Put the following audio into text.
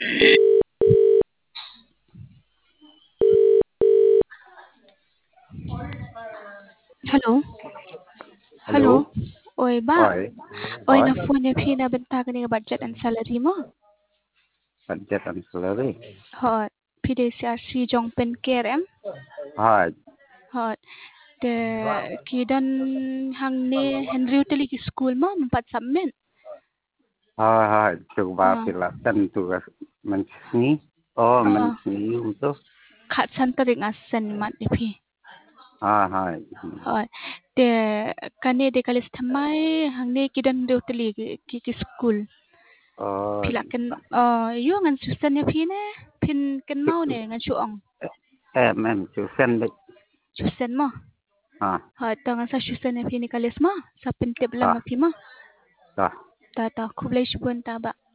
Hello. Hello. Hello. Oi ba. Oi. Oi Oi. na phone niya pina benta ka nga budget and salary mo. Budget and salary. Hot. PDCRC Jong Pen KRM. Hi. Hot. De kidan hang ne Henry Utili ki school mo mempat submit. Hi. Coba Ah. silakan tugas mensni. Oh, mensni untuk. Khat center ring asen mat ipi. Hi. Hot. De kane de kalis thamai hang ne kidan de Utili ki school. Oh, Pilakan yo ngan susan niya pina. Pin kan mau ne ngan suong. men susan đấy. Susan mo. Tangan sa susan niya pini kalis mo. Sa pintip lang Ah, mapi mo. ah. Tata kublay sibun taba.